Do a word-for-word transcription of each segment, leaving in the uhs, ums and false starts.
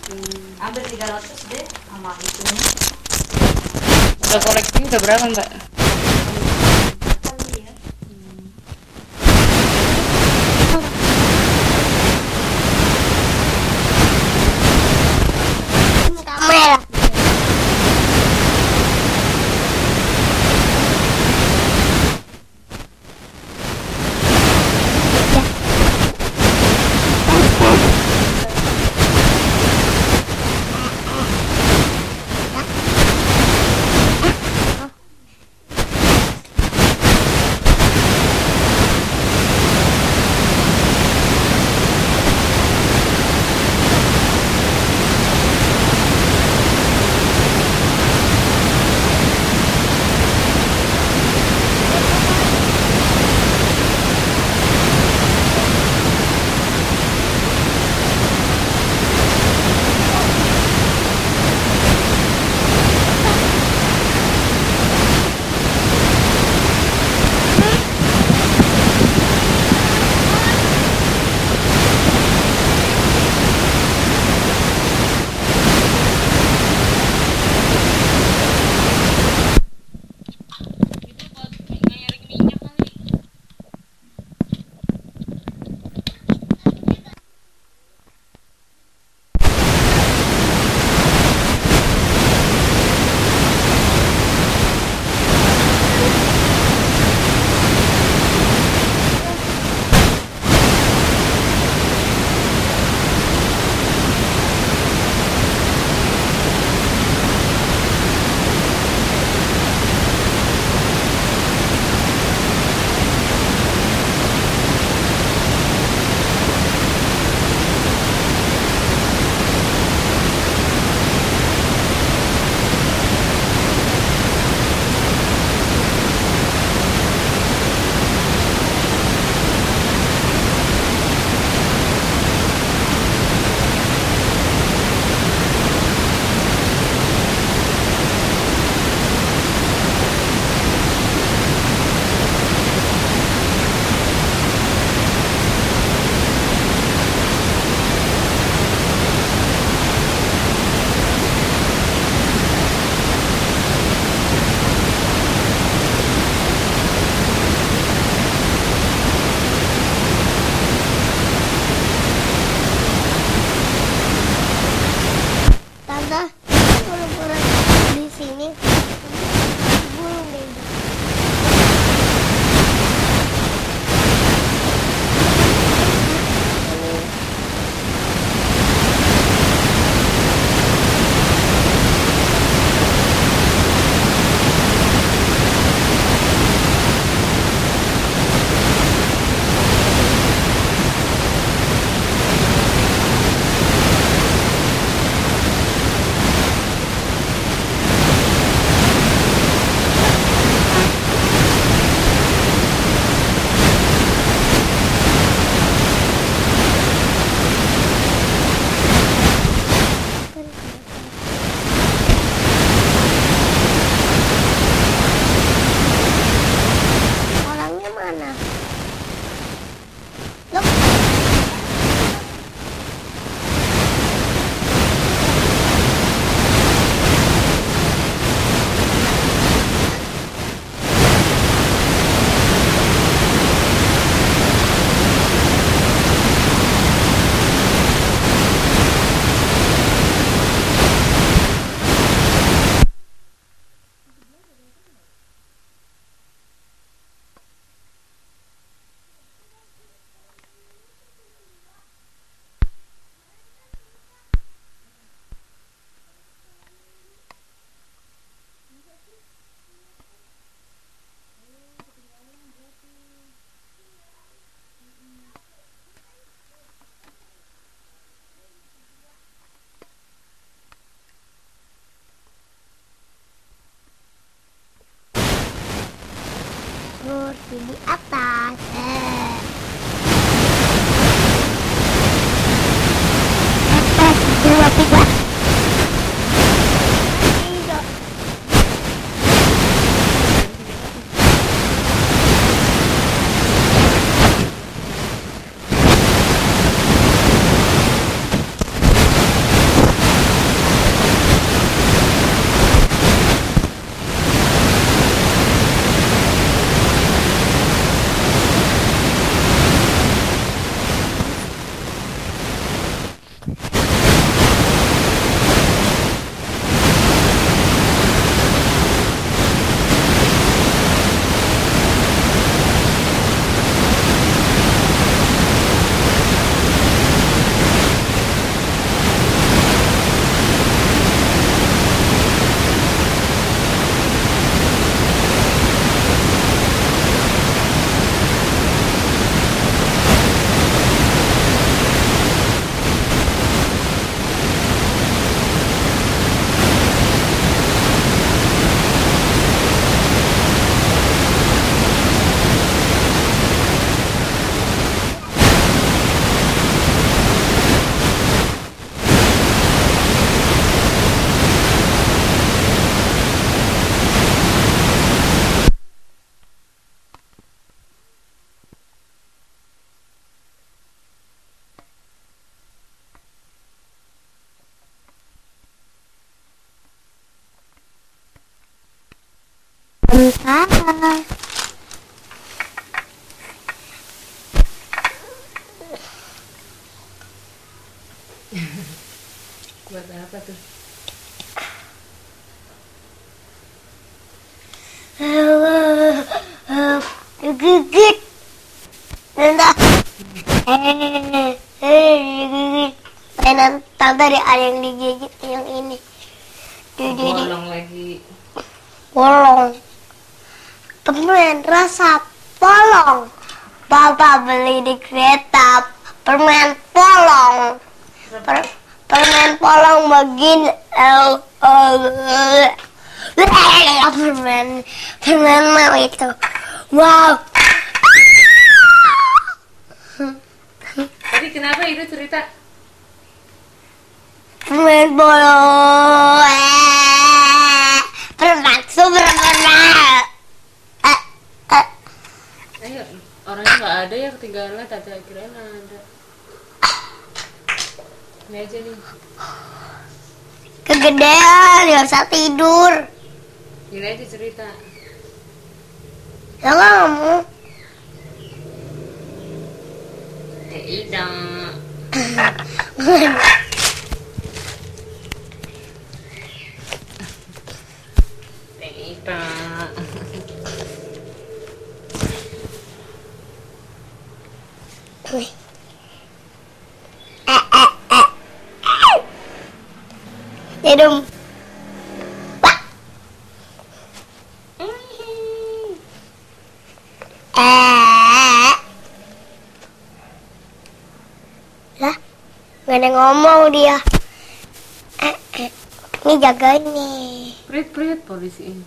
Hmm. Ambil tiga ratus deh sama itu. Udah collecting udah berapa mbak? Kamera. kursi di atas. Eh. Atas dua tiga. Buat apa tuh? Gigit. Nanda. Eh, eh, digigit. Mainan tante ada yang digigit yang ini. Di, di, di. Bolong lagi. Polong. Permen rasa polong. Papa beli di kereta permen polong. Per, permen polong begini. Uh, uh, uh, permen permen mau itu. Wow. Tadi kenapa itu cerita? Permen polong. Eh, permen super permen. Eh, eh. Ayo, orangnya nggak ada ya, ketinggalan. Tadi kirain ada. Ini aja nih. Kegedean, nggak bisa tidur. Gini aja cerita. Ya kamu. Eh, Ida. Eh, Ida. Eh, eh, eh. Hidung. Pak. Eh. Lah, nggak ada ngomong dia. Eh, eh. Ini jagain nih. Prit-prit polisi ini.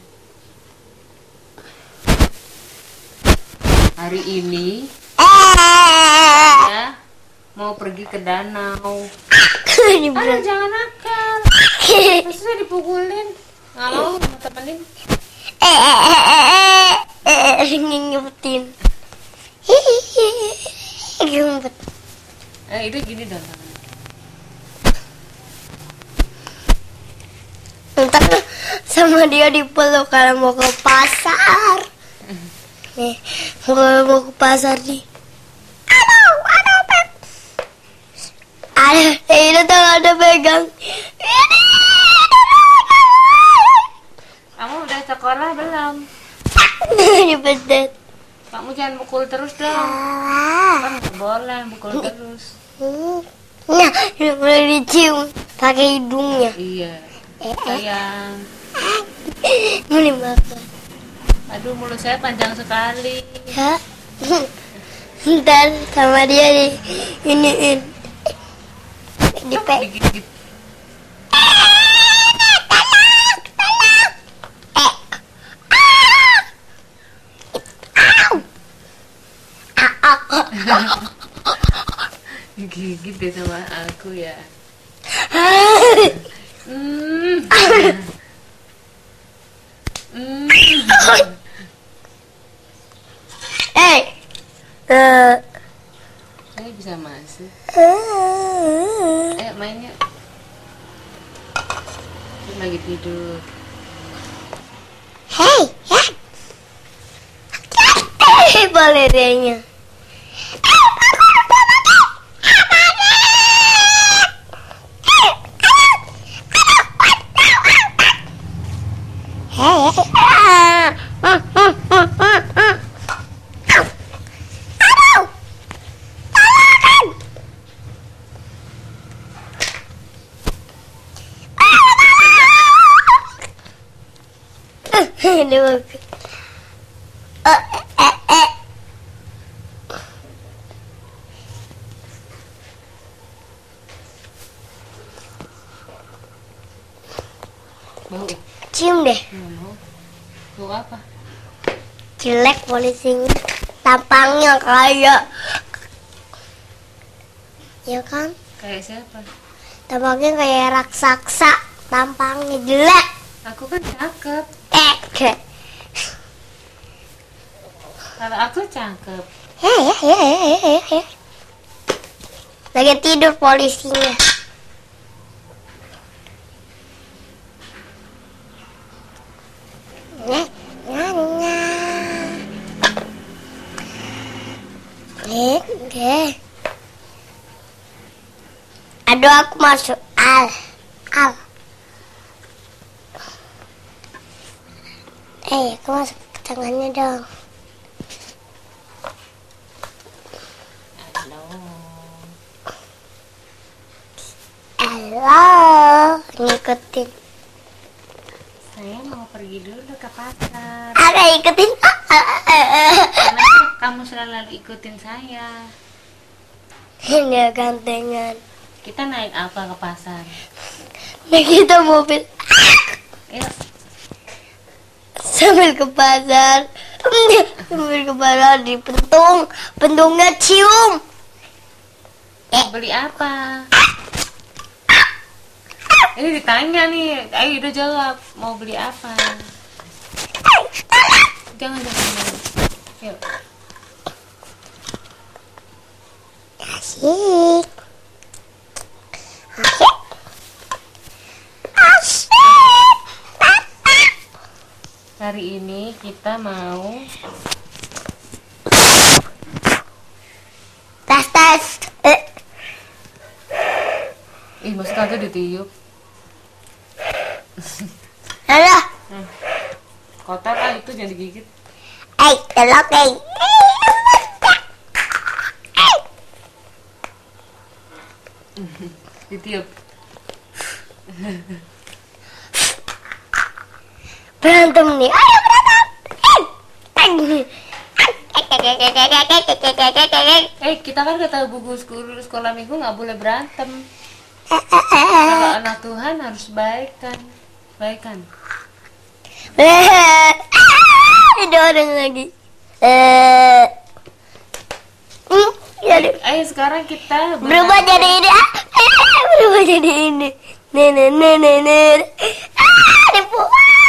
Hari ini Eh. ya mau pergi ke danau. Ini Aduh, berat. jangan nakal. Masa saya dipukulin? Nggak mau mau temenin. Eh, eh, eh, eh, eh, eh, ngingetin. Hihihi, ngumpet. Eh, itu gini dong. Ntar sama dia dipeluk kalau mau ke pasar. Nih, kalau mau ke pasar nih. Aduh, aduh, Pep. Ada, eh, itu tuh ada pegang. Kamu udah sekolah belum? Dipedet. Kamu jangan pukul terus dong. Ah. Kan nggak boleh pukul terus. Nah, udah mulai dicium pakai hidungnya. Iya. Eh, eh. Sayang. Mau dimakan. Aduh, mulut saya panjang sekali. Ya. Ntar sama dia di iniin. Di pe. Digigit. Digigit deh sama aku ya. Hmm. Hmm. Eh. Eh. Saya bisa masuk. Ayo mainnya. Dia lagi tidur. Hei, ya. Eh, balerenya. Ini bagus. Eh, eh, eh. Bau ya? Cium deh. Nggak mau. Bau apa? Jelek polisinya. Tampangnya kayak, ya kan? Kayak siapa? Tampangnya kayak raksasa. Tampangnya jelek. Aku kan cakep. Eh, kayak. Kalau aku cakep. Ya, ya, ya, ya, ya, ya. Lagi tidur polisinya. Nah, nah, nah. Eh, deh. Aduh, aku masuk al. Al. Eh, aku masuk ke tangannya dong. Halo. Halo, ngikutin. Saya mau pergi dulu ke pasar. Ada ikutin. Karena kamu selalu ikutin saya. Ini gantengan. Kita naik apa ke pasar? Nah, kita mobil. Yuk. Sambil ke pasar. Sambil ke pasar di pentung. Pentungnya cium. Beli apa? Ini ditanya nih, ayo udah jawab, mau beli apa? Jangan, jangan, jangan. Yuk. Asik. Asik. Asik. Hari ini kita mau Tas tas. Eh. Ih, maksud tante ditiup. Halo. Nah, kotor ah, itu jangan digigit. Eh, telok eh. Ditiup. Berantem nih. Ayo berantem. Eh, kita kan kata buku sekolah, sekolah minggu nggak boleh berantem. Kalau anak Tuhan harus baik kan, baik kan. Ada orang lagi. Eh, hmm, ya deh. Ayo sekarang kita Berubah jadi ini. Ah, berubah jadi ini. Nenek nenek nenek. Ah, dipu.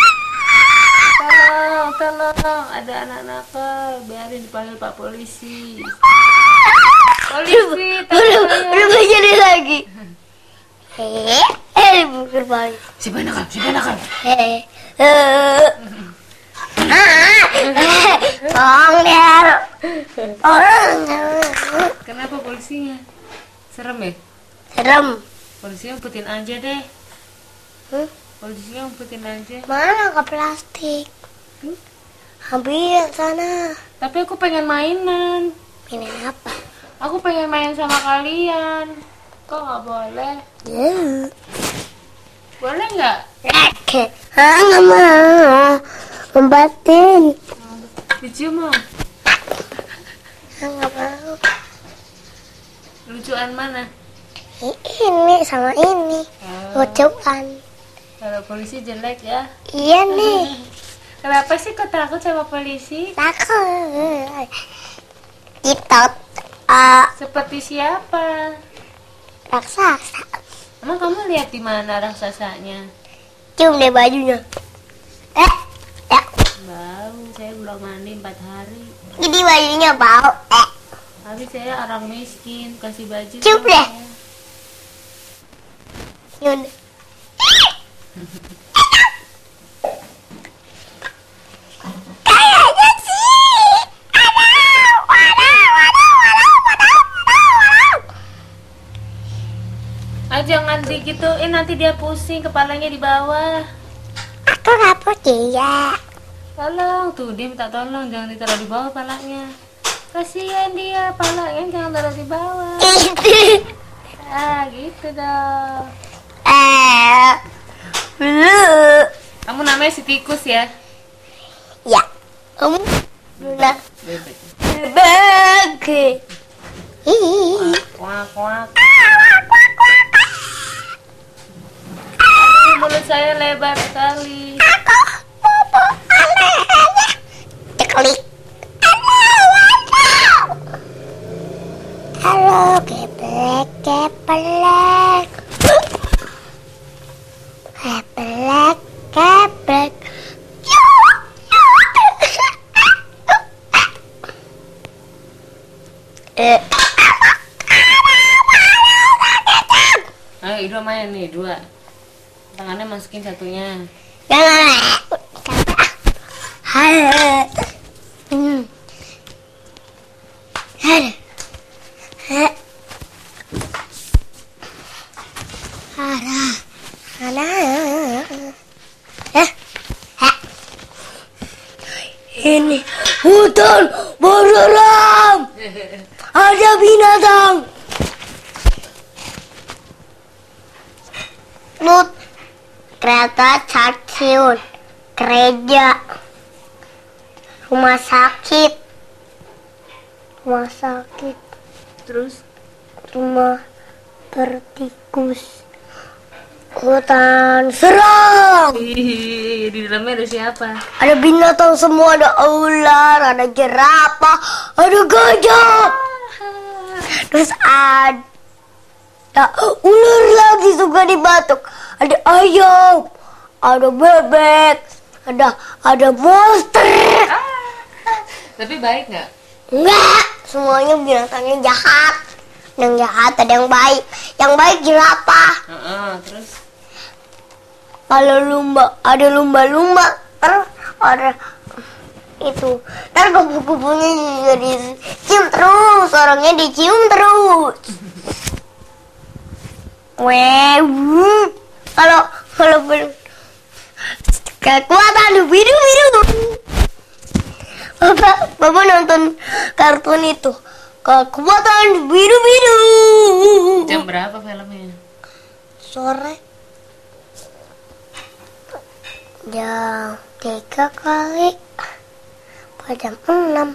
Tolong, tolong, ada anak nakal, biarin dipanggil Pak Polisi. Polisi, Berubah, tolong. berubah jadi lagi. Eh, eh, bukan balik. Si nakal, si nakal. Eh, eh. Ah, tolong dia. Tolong. Kenapa polisinya? Serem ya? Serem. Polisinya umpetin aja deh. Hmm? Polisinya umpetin aja. Mana ke plastik? Hmm? Ambil sana. Tapi aku pengen mainan. Ini apa? Aku pengen main sama kalian. Kok nggak boleh? Ya. Boleh nggak? Oke. Ah, nggak mau. Membatin. Dicium mau? Ah, nggak mau. Lucuan mana? Ini sama ini. Oh, Lucuan. kalau polisi jelek ya. Iya nih. Kenapa sih kok takut sama polisi? Takut. Kita uh, Seperti siapa? raksasa. Emang kamu lihat di mana raksasanya? Cium deh bajunya. Eh, ya. Bau, saya belum mandi empat hari. Jadi bajunya bau. Eh, Tapi saya orang miskin, kasih baju. Cium dong deh. saya. Yun. Kayaknya sih. Aduh, waduh, waduh, waduh, waduh, waduh. Ah, jangan digituin, nanti dia pusing, kepalanya di bawah. Aku nggak percaya. Tolong, tuh dia minta tolong, jangan ditaruh di bawah palanya. Kasihan dia, palanya jangan taruh di bawah. Itu. Ah, gitu dong. Eh, lu. Kamu namanya si tikus ya? Ya, kamu Luna Bebek. bebek. Hihihi. Kuak, kuak. Aduh, mulut saya lebar sekali. Aku bobo anehnya. Ceklik. Halo, keplek, keplek. Keplek, keplek. Eh, Ayo, Ido main nih, dua. Tangannya masukin satunya. jangan. Halo. Hmm. Halo. Halo. Halo. Mana? Eh, heh. Ini hutan berseram. Ada binatang. Lut, kereta, stasiun, gereja, rumah sakit, rumah sakit, Terus rumah bertikus, hutan seram. Ih, di dalamnya ada siapa? Ada binatang semua, ada ular, ada jerapah, ada gajah. Terus ada ular lagi suka dibatuk. Ada ayam, ada bebek, ada ada monster. Tapi baik nggak? Enggak, semuanya binatangnya jahat. Yang jahat ada yang baik. Yang baik jerapah. Heeh, terus Kalau lumba, ada lumba-lumba. Terus ada itu. Ntar kupu-kupunya juga dicium terus. Orangnya dicium terus. Weh, wuh. Kalau kalau belum kekuatan biru-biru. Bapak, Bapak nonton kartun itu. Kekuatan biru-biru. jam berapa filmnya? Sore. Jam tiga kali. Apa jam enam?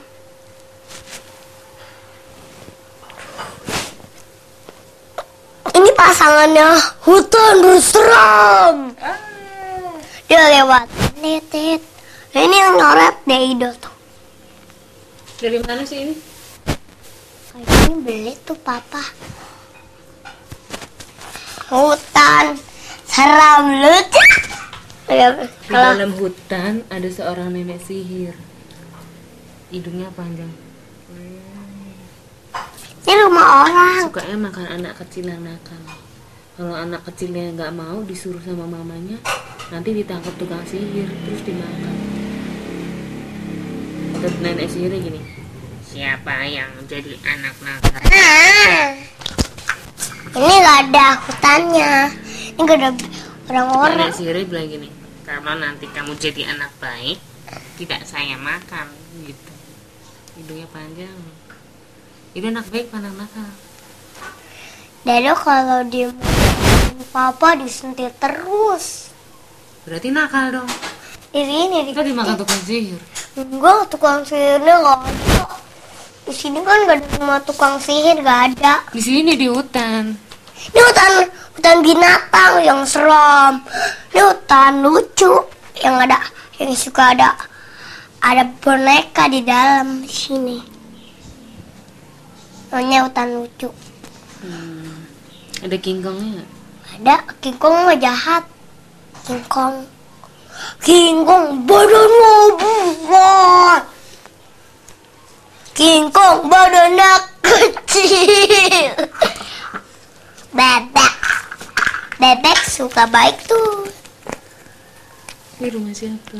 Ini pasangannya hutan berseram. Dia lewat. Netet. Ini yang nyoret Deido tuh. Dari mana sih ini? Ini beli tuh papa. Hutan seram lucu. Ya, Di dalam hutan ada seorang nenek sihir. Hidungnya panjang. ini rumah orang. Sukanya makan anak kecil yang nakal. Kalau anak kecilnya nggak mau disuruh sama mamanya, nanti ditangkap tukang sihir terus dimakan. Terus nenek sihirnya gini. Siapa yang jadi anak nakal? Ah. Ini gak ada hutannya. Ini gak ada orang-orang. Nenek sihirnya bilang gini. Kalau nanti kamu jadi anak baik, tidak saya makan gitu. Hidungnya panjang. Itu anak baik, anak nakal. Dado kalau di papa disentil terus. Berarti nakal dong. Di sini di Kita dimakan tukang sihir. enggak, tukang sihirnya nggak ada. Di sini kan gak ada rumah tukang sihir, gak ada. Di sini di hutan. Ini hutan hutan binatang yang seram. Ini hutan lucu yang ada yang suka ada ada boneka di dalam sini. Namanya hutan lucu. Hmm. Ada kingkongnya nggak? Ada King Kong mah jahat. King Kong. King Kong badannya besar. King Kong badannya kecil. Bebek. Bebek suka baik tuh. Ini rumah siapa?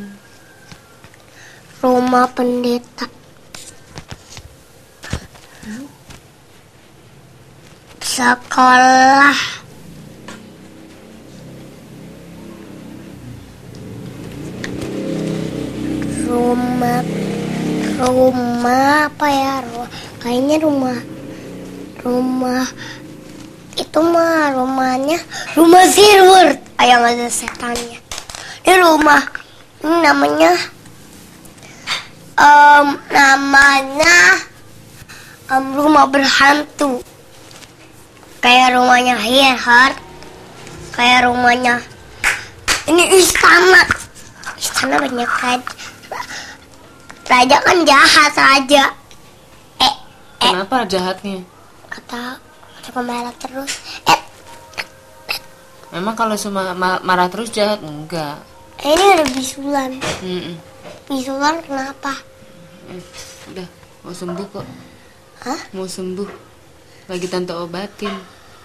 Rumah pendeta. Sekolah. Rumah rumah apa ya? Ru- Kayaknya rumah rumah itu mah rumahnya rumah Silver. Ayang ada setannya. Ini rumah ini namanya em, namanya em, rumah berhantu. Kayak rumahnya Hierhard. Kayak rumahnya ini istana. Istana banyak kan. Raja kan jahat saja. Eh, eh, Kenapa jahatnya? kata suka marah terus. Eh, Memang kalau cuma ma- marah terus jahat? Enggak. eh, ini ada bisulan. Mm-mm. Bisulan kenapa? Eh, udah, mau sembuh kok. Hah? Mau sembuh. Lagi tante obatin.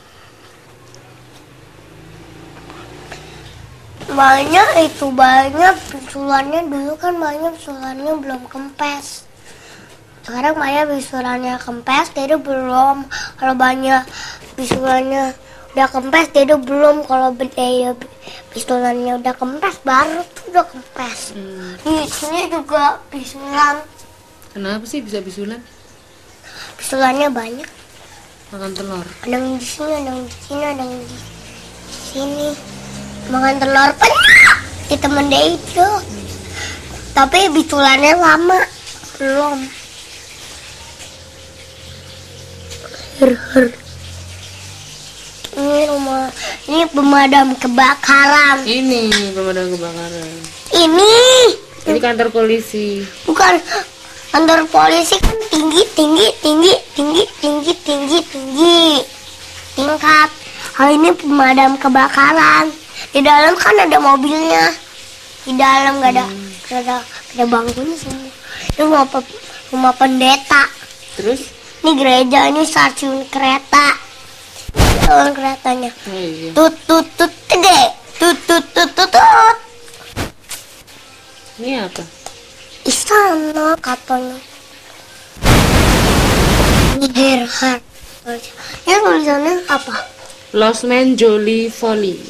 Banyak itu banyak bisulannya dulu kan banyak bisulannya belum kempes. Sekarang banyak bisulannya kempes, jadi belum. Kalau banyak bisulannya udah kempes, dia udah belum. Kalau dia pisulannya udah kempes, baru tuh udah kempes. Hmm. Di sini juga pisulan. Kenapa sih bisa bisulan? Pisulannya banyak. Makan telur. Ada yang di sini, ada yang di sini, ada yang di sini. Makan telur banyak di temen dia itu. Tapi bisulannya lama belum. Her, her. Ini rumah, ini pemadam kebakaran. Ini pemadam kebakaran. Ini Ini kantor polisi. bukan kantor polisi, kan tinggi, tinggi, tinggi, tinggi, tinggi, tinggi, tinggi, tingkat. Hal ini pemadam kebakaran. Di dalam kan ada mobilnya. Di dalam nggak ada, nggak ada, nggak ada bangkunya semua. Ini rumah, pe- rumah pendeta. Terus? Ini gereja, ini stasiun kereta. Stasiun keretanya. Oh iya. Tut tut tut gede. Tut tut tut tut tut. Ini apa? Istana katanya. Ini Gerhard. Ini tulisannya apa? Los Men Jolly Folly.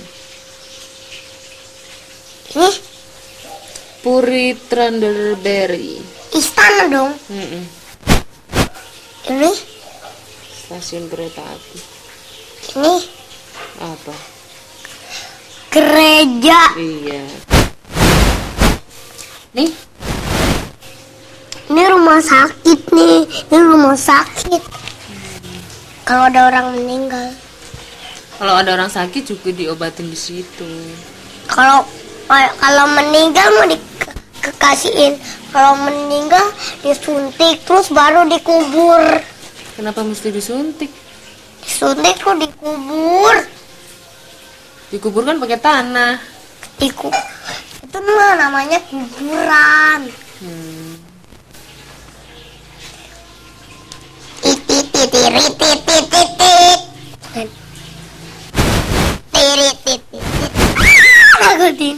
Ini Puri Thunderberry. istana dong. Mm-mm. Ini Stasiun kereta api. ini Apa? gereja. Iya. Nih, Ini rumah sakit nih. Ini rumah sakit. Kalau ada orang meninggal. kalau ada orang sakit juga diobatin di situ. Kalau kalau meninggal mau dikasihin. Kalau meninggal disuntik terus baru dikubur. Kenapa mesti disuntik? Disuntik terus dikubur. Dikubur kan pakai tanah. Diku itu mah namanya kuburan. Hmm. Titit titit titit titit. Titit titit. Aku di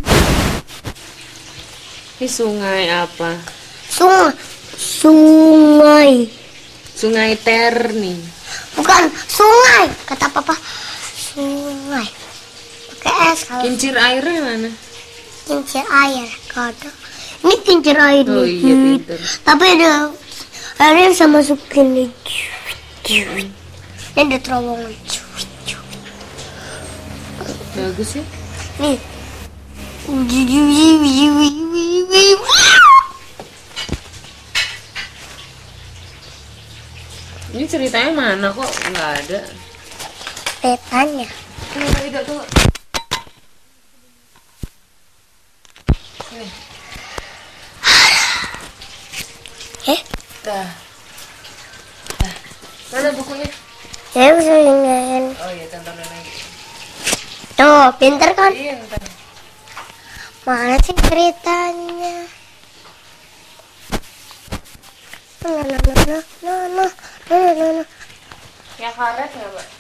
Ini sungai apa? sungai. Sungai. Sungai Terni. Bukan sungai, kata papa. Sungai. Pakai S kalau Kincir airnya mana? kincir air. Kata. Ini kincir air Oh nih. iya, pinter. Tapi ada airnya bisa masukin nih. Ini ada terowongan. Bagus ya. Nih. Ini ceritanya mana kok nggak ada? Petanya. Tidak tuh. Eh? Dah. Dah. Mana bukunya? Saya bisa ingatin. Oh iya, tontonan lagi. Tuh, pinter kan? Iya, ntar. Mana sih ceritanya? Nah, nah, nah, nah, nah, nah, nah, nah, nah. Yang karet nggak, Mbak?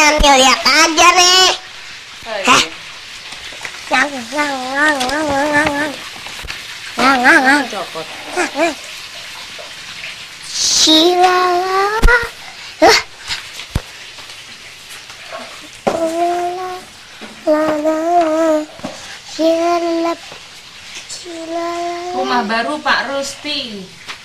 mainan nih, lihat aja nih. Oh, iya. Hah? Ngang, ngang, ngang, ngang, ngang, ngang. Ngang, ngang, ngang. Copot. Ngang. Silala. Lah. La, la, la. Silala. Silala. Rumah baru Pak Rusti.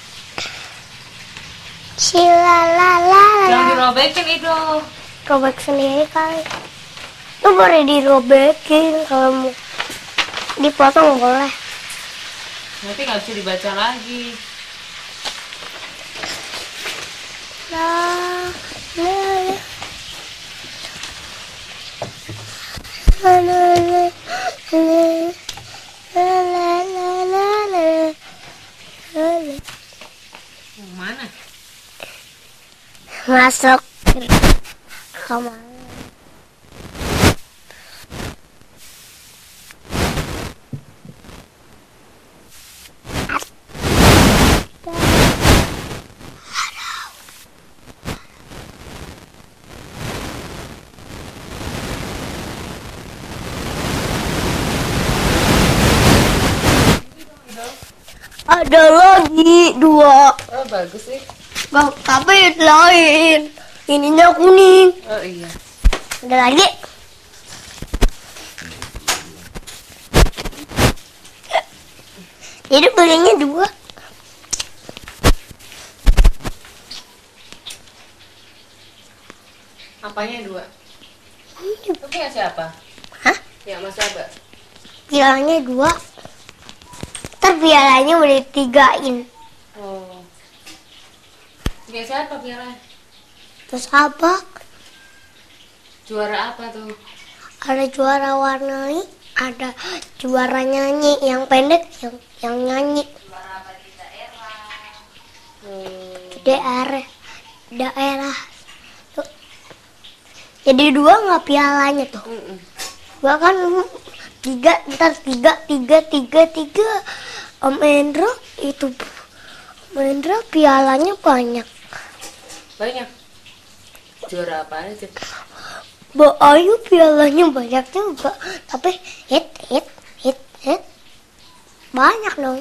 Silala. Jangan dirobekin itu. Robek sendiri kali. Lu boleh dirobekin, kalau mau dipotong boleh. Nanti nggak bisa dibaca lagi. La, la, la. La, la, la, la. La, la, la, la, la. La, la. Yang mana? Masuk kamar. Ada lagi dua. Oh bagus sih. Bang, tapi lain. Ininya kuning. Oh iya. Ada lagi. Jadi belinya dua. Apanya dua? Itu punya siapa? Hah? Ya Mas Abah. Pialanya dua. Ntar pialanya udah tigain. Oh. Punya siapa piala? Terus apa? Juara apa tuh? Ada juara warnai, ada juara nyanyi yang pendek, yang yang nyanyi. Juara apa di daerah? Hmm. Daerah, daerah. Tuh. Jadi dua nggak pialanya tuh? Mm-mm. Dua kan tiga, ntar tiga, tiga, tiga, tiga. Om Endro itu, Om Endro pialanya banyak. Banyak. Juara apa aja? Mbak Ayu pialanya banyak juga, tapi hit, hit, hit, hit. Banyak dong.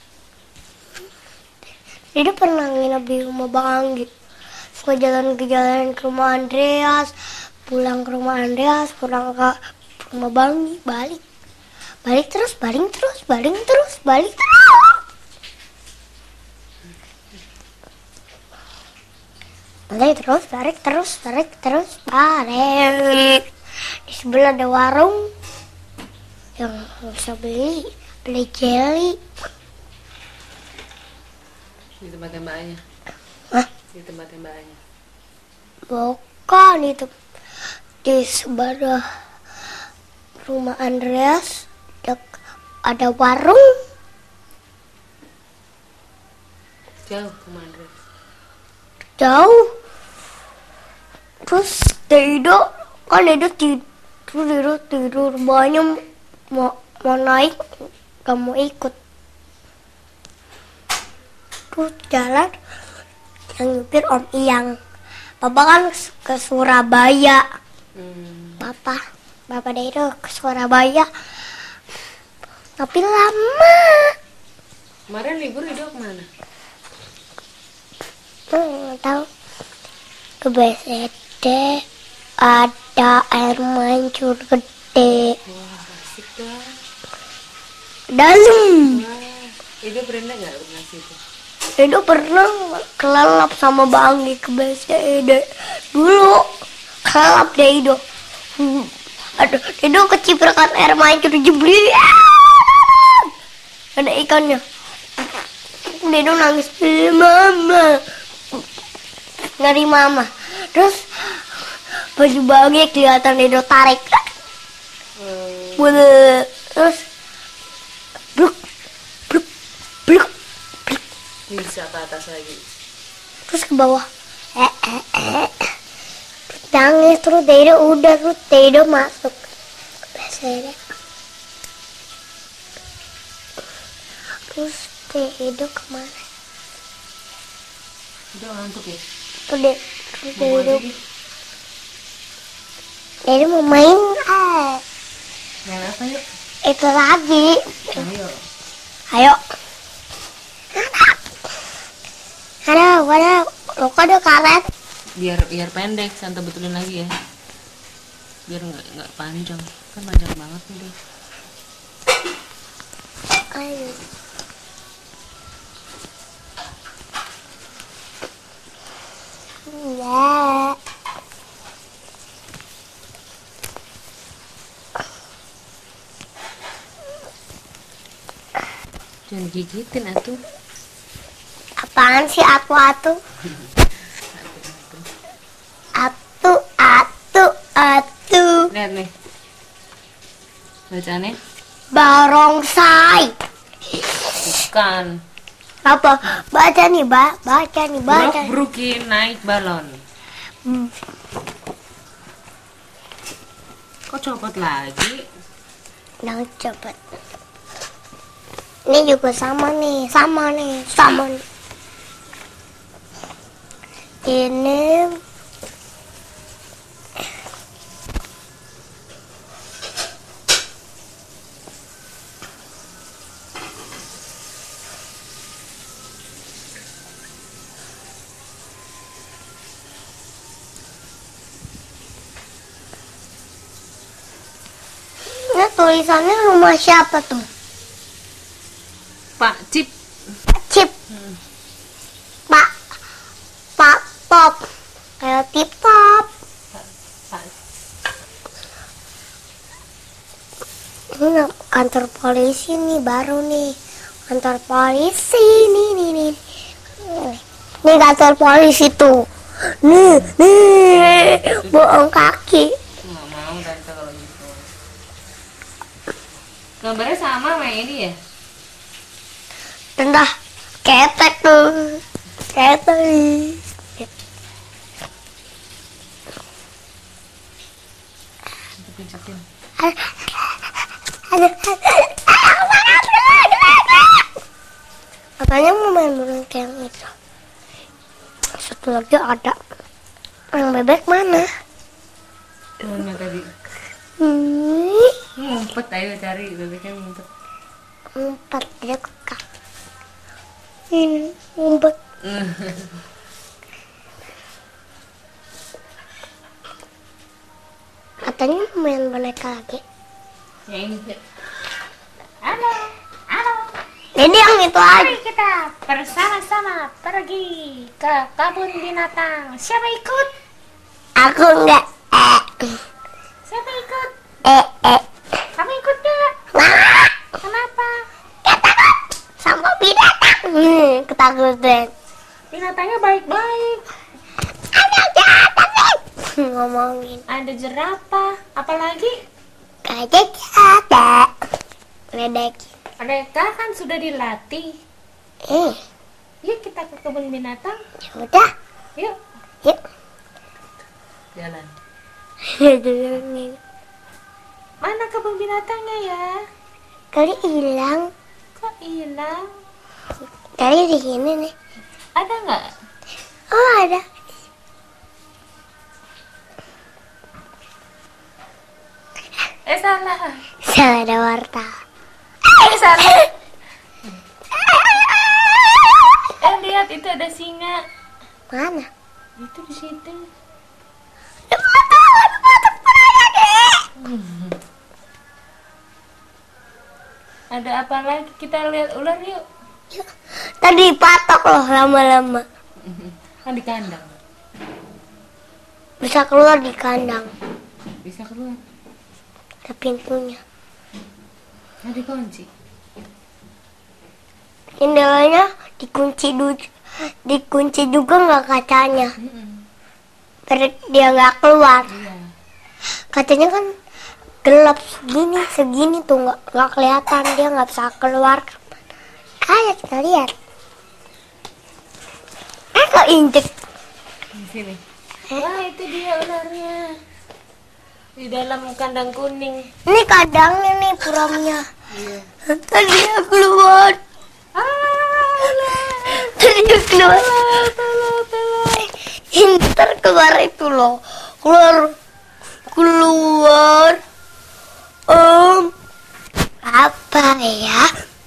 Dia pernah nginep di rumah Bang Anggi. Suka jalan ke jalan ke rumah Andreas, pulang ke rumah Andreas, pulang ke rumah Bang Anggi, balik. Balik terus, balik terus, balik terus, balik terus. Balik terus, balik terus, balik terus, balik. Di sebelah ada warung yang bisa beli, beli jelly. Di tempat mbaknya. Hah? Di tempat mbaknya. Bukan itu, di sebelah rumah Andreas dek- ada warung. Jauh kemana? Jauh. Terus Dedo kan Dedo tidur, tidur, tidur. Banyak mau, mau naik, gak mau ikut. Terus jalan, yang nyupir Om Iyang. Papa kan ke Surabaya. Hmm. Papa, Bapak Dedo ke Surabaya. Tapi lama. Kemarin libur itu kemana? Hmm, tahu. Ke B S D ada air mancur gede. Wah, asik dah. Dalam. Wah, itu Brenda nggak pernah situ? Edo pernah kelelap sama Bang Anggi ke B S D dulu. Kelelap deh Edo. Hmm. Aduh, Edo keciprakan air mancur jebli. Ada ikannya. Edo nangis, mama. Ngari mama. Terus baju Bang Anggi kelihatan Edo tarik. Hmm. Boleh. Terus bluk, bluk, bluk. Bisa ke atas lagi. Terus ke bawah. Eh, eh, eh. Terus nangis, terus Dedo udah, terus Dedo masuk. Biasanya. Terus Dedo kemana? Udah ngantuk ya? Terus De- terus Bobo aja Dedo, gitu. Jadi mau main ah. Main apa yuk? Itu lagi. Ayo. Ayo. Ada, ada, lo kok ada karet? Biar biar pendek, Santa betulin lagi ya. Biar nggak nggak panjang, kan panjang banget nih deh. Ayo. Ya. Jangan gigitin atuh. Apaan sih atu-atu? Atu, atu, atu. Lihat nih. Bacaannya Barongsai. bukan. Apa? Baca nih, ba. Baca nih, baca. Brok Brookie naik balon. Hmm. Kok copot lagi? Yang cepet. Ini juga sama nih, sama nih, sama nih. Ini Ini tulisannya rumah siapa tuh? Pak Cip. Cip. Pak. Pak Top. Kayak tip top. Pak. Ini kantor polisi nih, baru nih. Kantor polisi nih, nih, nih. Ini kantor polisi tuh. Nih, nih. Bohong kaki. Nggak mau tante kalau gitu. Gambarnya sama sama yang ini ya? Rendah. Ketek tuh. Ketek. Pijetin. Katanya mau main boneka yang itu. Satu lagi ada. Yang bebek mana? Mana tadi? Hmm, Ngumpet, ayo cari bebeknya ngumpet. empat dia kekak. Ini ngumpet. Katanya mau main boneka lagi. Yang ini. Halo, halo. Jadi yang itu aja. Mari kita bersama-sama pergi ke kebun binatang. Siapa ikut? Aku enggak. Eh, Siapa ikut? eh, eh. Kamu ikut gak? Wah, Kenapa? sama binatang. Hmm, ketakutan. Binatangnya baik-baik. Ada jatuh. Ngomongin. Ada jerapah. Apalagi? Ada jatuh. Ledekin. Mereka kan sudah dilatih. Eh, Yuk kita ke kebun binatang. ya udah. Yuk. Yuk. Jalan. Jalan. Mana kebun binatangnya ya? Kali hilang. Kok hilang? Kali di sini nih. Ada nggak? Oh, ada. Eh salah. Salah ada warta. Eh salah. Eh lihat itu ada singa. Mana? Itu di situ. Ada patok, ada patok pernah deh. Ada apa lagi? Kita lihat ular yuk. Tadi patok loh lama-lama. Kan di kandang. Bisa keluar di kandang. Bisa keluar. Ada pintunya. Ada kunci. Jendelanya dikunci dulu. Dikunci juga nggak kacanya. Biar dia nggak keluar. Iya. Katanya kan gelap segini, segini tuh nggak nggak kelihatan, dia nggak bisa keluar. Kayak kita lihat. Eh kok injek? Di sini. Wah itu dia ularnya. Di dalam kandang kuning. Ini kandangnya nih puramnya. Iya. Tadi dia keluar. Ah, ular. Tadi dia keluar. Tolong, tolong, tolong. Inter keluar itu loh. Keluar keluar um apa ya,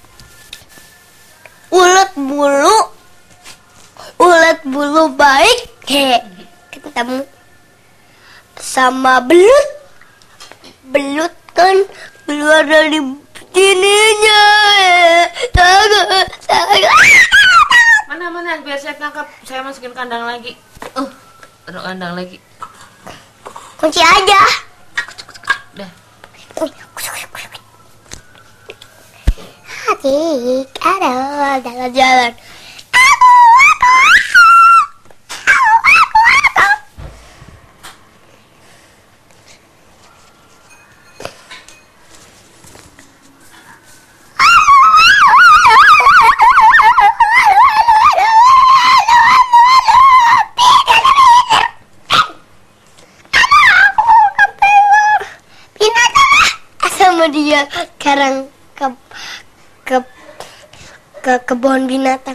ulet bulu ulet bulu baik he ketemu sama belut. Belut kan keluar dari sininya. Mana mana biar saya tangkap, saya masukin kandang lagi. Uh, taruh kandang lagi. Kunci aja. Dah. Adik, ada jalan-jalan. Dia sekarang ke ke ke kebun binatang.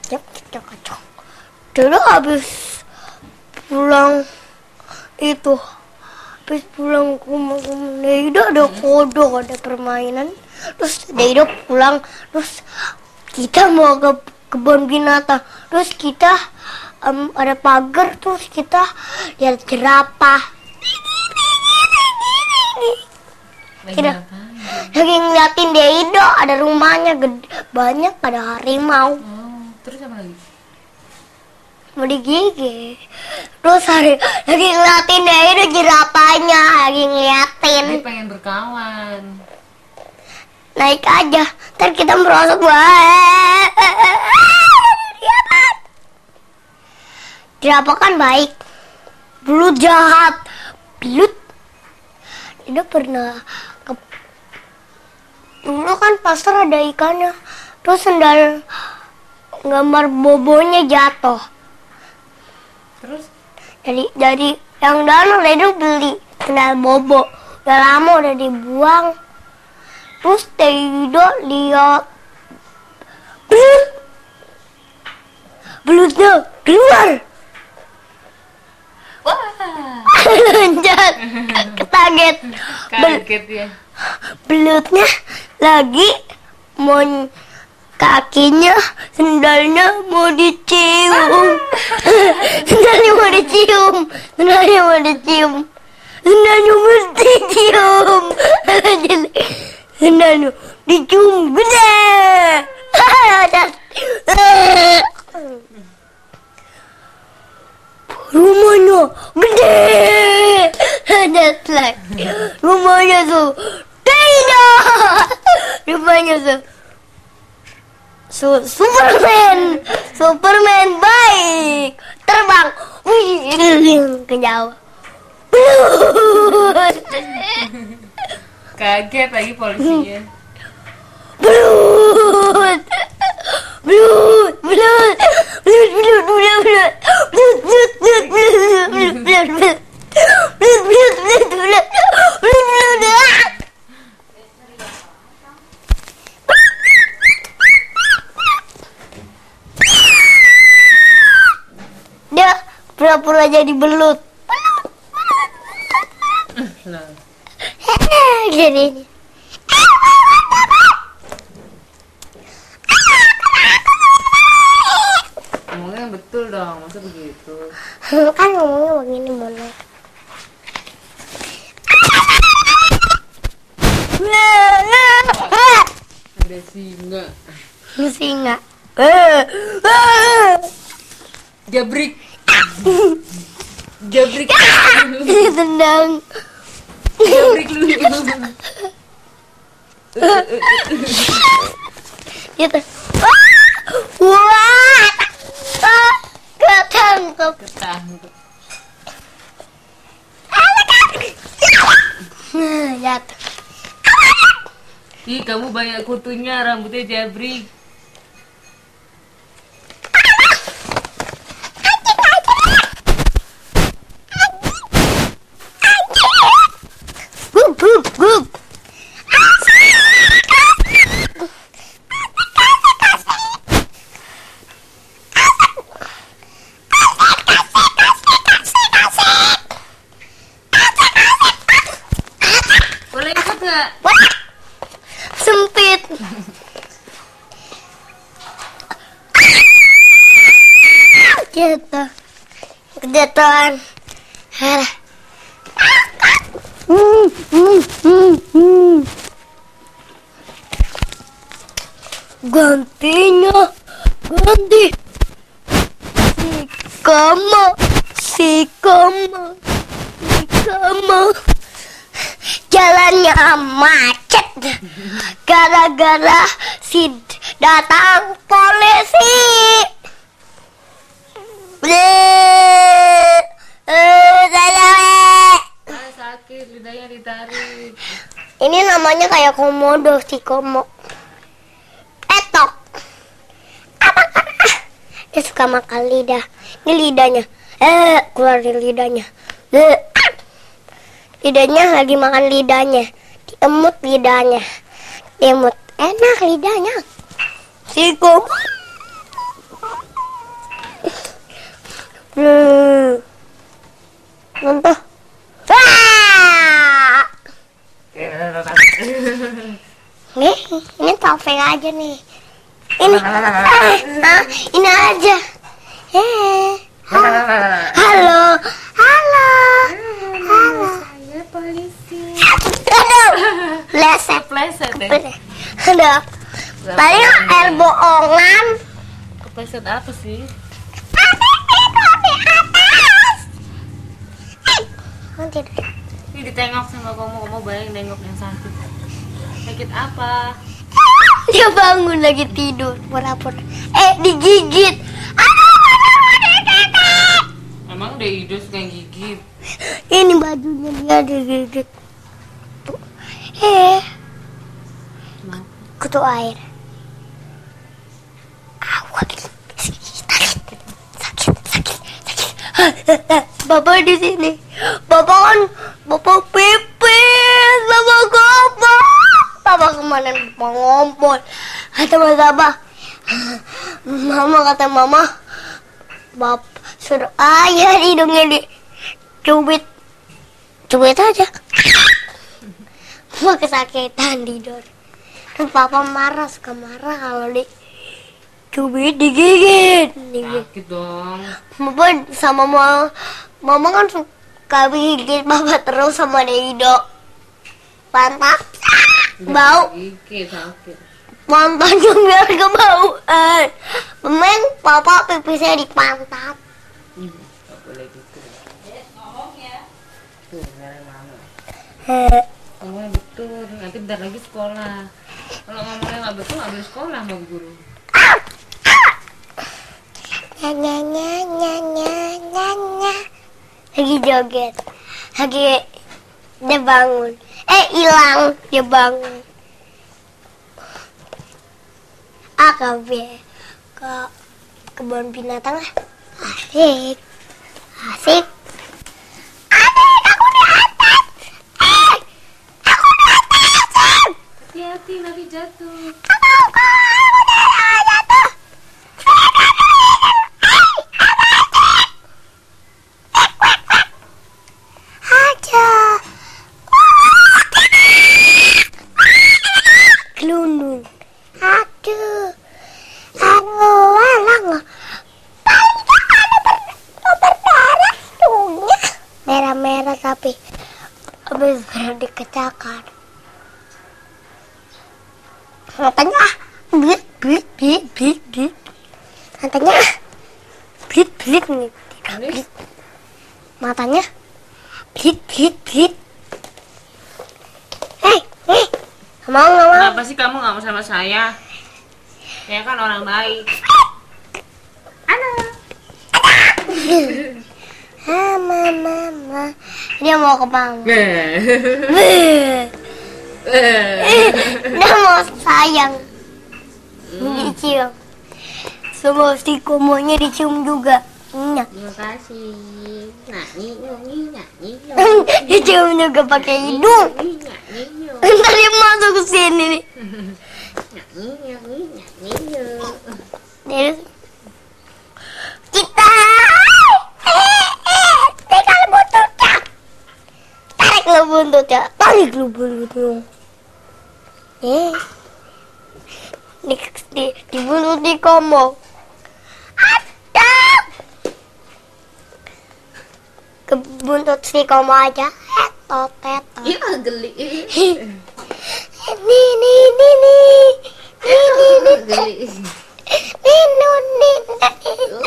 Dulu habis pulang itu, habis pulang ke rumah Deido ada kodok, ada permainan. Terus Deido pulang, terus kita mau ke kebun binatang. Terus kita um, ada pagar, terus kita lihat jerapah. Kita lagi ngeliatin Deido, ada rumahnya gede, banyak ada harimau. Oh, terus apa lagi? Mau digigit. Terus hari, lagi ngeliatin Deido, jerapahnya lagi ngeliatin. Dia pengen berkawan. Naik aja, ntar kita merosot. Jerapah kan baik, belut jahat. Belut Deido pernah ke, dulu kan pasar ada ikannya, terus sendal gambar bobonya jatuh. Terus? Jadi jadi yang dana Deido beli sendal bobo, udah lama udah dibuang. Terus Deido lihat belut, belutnya keluar. Wah, Loncat, ketaget. kaget ya. Belutnya lagi mau kakinya, sendalnya mau dicium. Sendalnya mau dicium, sendalnya mau dicium, sendalnya mesti cium. Sendalnya dicium gede. Rumahnya gede. That's like rumahnya tuh Deido. Rumahnya tuh Su Superman. Superman baik. Terbang. Wih, ke jauh. Belut. Kaget lagi polisinya. Belut. Belut. Belut. Belut. Belut. Belut. Belut. Belut. Belut. Belut. Belut. Belut. Belut. Belut. Belut, belut, belut, belut, belut, belut. Dia pura-pura jadi belut. Jadi ngomongnya betul dong, masa begitu? kan ngomongnya begini mana? Ada singa. Singa. Jabrik. Jabrik. Tendang. Jabrik lu. Gitu. Wah. Ketangkep. Ketangkep. Jatuh. Ih, kamu banyak kutunya, rambutnya jabrik. Gup, gup, gup. Jatuh. Kejatuhan. Alah. Hmm, hmm, hmm, hmm. Gantinya, ganti. Si kamu, si kamu, si kamu. Jalannya macet gara-gara si datang polisi. Bleh, eh, saya Ah, sakit, lidahnya ditarik. ini namanya kayak komodo si komo. Etok. Apa? Dia suka makan lidah. Ini lidahnya. Eh, keluar dari lidahnya. Eh. Lidahnya lagi makan lidahnya. Diemut lidahnya. Diemut. Enak lidahnya. Si komo. Hmm. Muntah. Ah! Nih, ini Taufik aja nih. Ini, ah, ah, ini aja. Eh, halo, halo, halo, halo. Saya polisi. Aduh, leset, Kepleset deh. aduh. Tadi air bohongan. Kepleset apa sih? Nanti Ini ditengok sama kamu, kamu bayangin nengok yang sakit. Sakit apa? dia bangun lagi tidur, pura-pura. Eh, digigit. Aduh, aduh, digigit. Emang udah hidup kayak gigit. Ini bajunya dia digigit. Tuh. Eh, Kenapa? kutu air. Awas. Sakit, sakit, sakit, sakit. Bapak di sini. Bapak kan, bapak pipis, bapak gombol. Bapak kemana? Bapak ngompol. Kata mas Abah, mama kata mama, bapak suruh ayah hidungnya di cubit, cubit aja. Mau kesakitan tidur. Terus papa marah, suka marah kalau di cubit digigit. digigit. Sakit dong. Bapak sama mama, mama kan suka gigit bapak terus sama Deido. Pantat bau, Gigit sakit. mantannya biar kebauan. Memang papa pipisnya di pantat. Hmm, gak boleh gitu. Tuh, merah mana? Eh, Ngomongnya betul, nanti bentar lagi sekolah. Kalau ngomongnya nggak betul, nggak boleh sekolah sama guru. nya nya nya nya nya nya nya. Lagi joget, lagi dia bangun. Eh, hilang, dia bangun. Ah, ke ke kebun binatang lah. Asik, asik. Asik, aku di atas. Eh, aku di atas. Hati-hati nanti jatuh. Aku, aku di jatuh. Aja. Gelundung. Aduh. Aduh, alang. Paling ada ber- berdarah hidungnya. Merah-merah tapi habis baru dikecakar. Matanya blit blit blit blit blit. Matanya blit blit nih. Tidak blit. Matanya blit blit blit. Hei, hei. Nggak mau, nggak mau. Kenapa sih kamu nggak mau sama saya? Saya kan orang baik. Ah, mama, mama. Dia mau ke mama. Eh. Dia mau sayang. Dicium. Semua si komonya dicium juga. Nyak. Terima kasih. Nah, ini, ini, nah, ini, Dicium juga pakai hidung. Ntar dia masuk ke sini nih. Terus kita eh eh tekan buntutnya. Tarik lu buntutnya. Tarik lu buntutnya. Eh. Di di di buntut di komo. Ada. buntut si komo aja. Etot, etot. Iya geli. Nih, nih, nih, nih. Nih, nih, nih. Geli. Nih, nih, nih.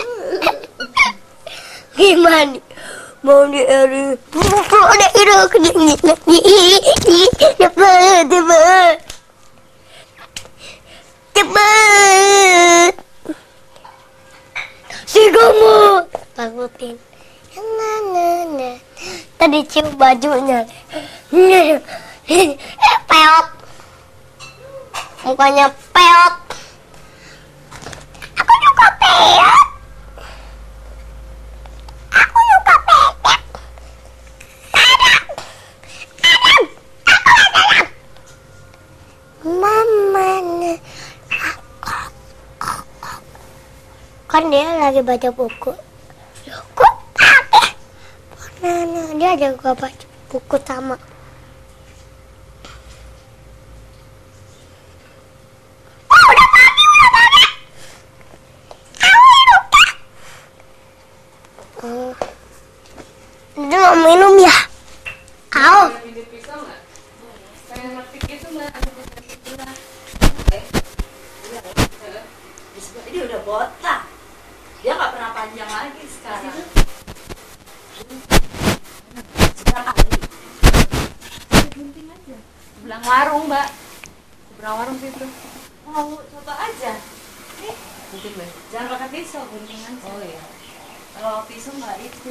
Gimana? Mau di eri. Mau di eri kedingin. Cepet, cepet. Cepet. Si kamu takutin. Nah, nah, nah. Tadi cium bajunya. Peot. Mukanya peot. Aku juga peot. Aku juga peot. Adam. Adam. Aku adalah. Mama. Kan dia lagi baca buku. Kok apa? Nah, nah, dia juga baca buku sama. Oh, udah mati, udah mati. Awi, lupa. Oh. Dia mau minum ya? Au. Ini udah botak. Dia nggak pernah panjang lagi sekarang. Sekarang ahli. Gunting aja. Sebelah warung, Mbak. Sebelah warung situ. Mau coba aja. Nih, gunting deh. Jangan pakai pisau, gunting aja. Oh iya. Kalau pisau nggak itu.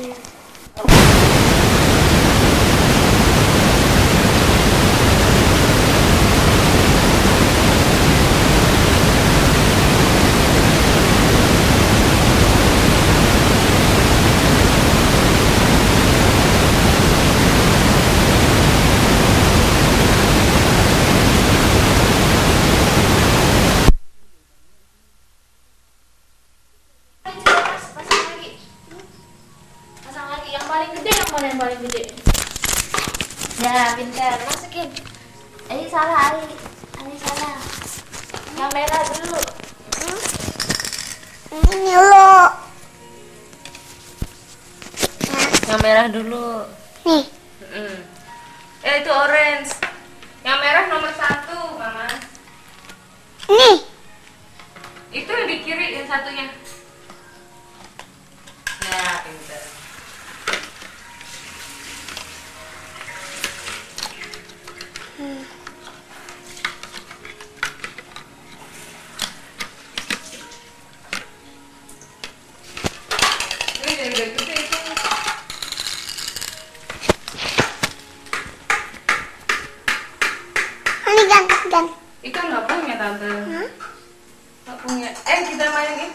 Pasang lagi. Pasang lagi yang paling gede, yang mana yang paling gede? Ya, pintar. Masukin. Ini salah, Ali. Ali salah. Yang merah dulu. Hmm? Ini lo. Yang merah dulu. Nih. Mm. Eh itu orange. Yang merah nomor satu, Mama. Nih. Itu yang di kiri yang satunya. Ya, pintar. Ini dari gede itu. Ini gan, gan. Ikan nggak punya tante. Nggak punya. Eh kita main itu.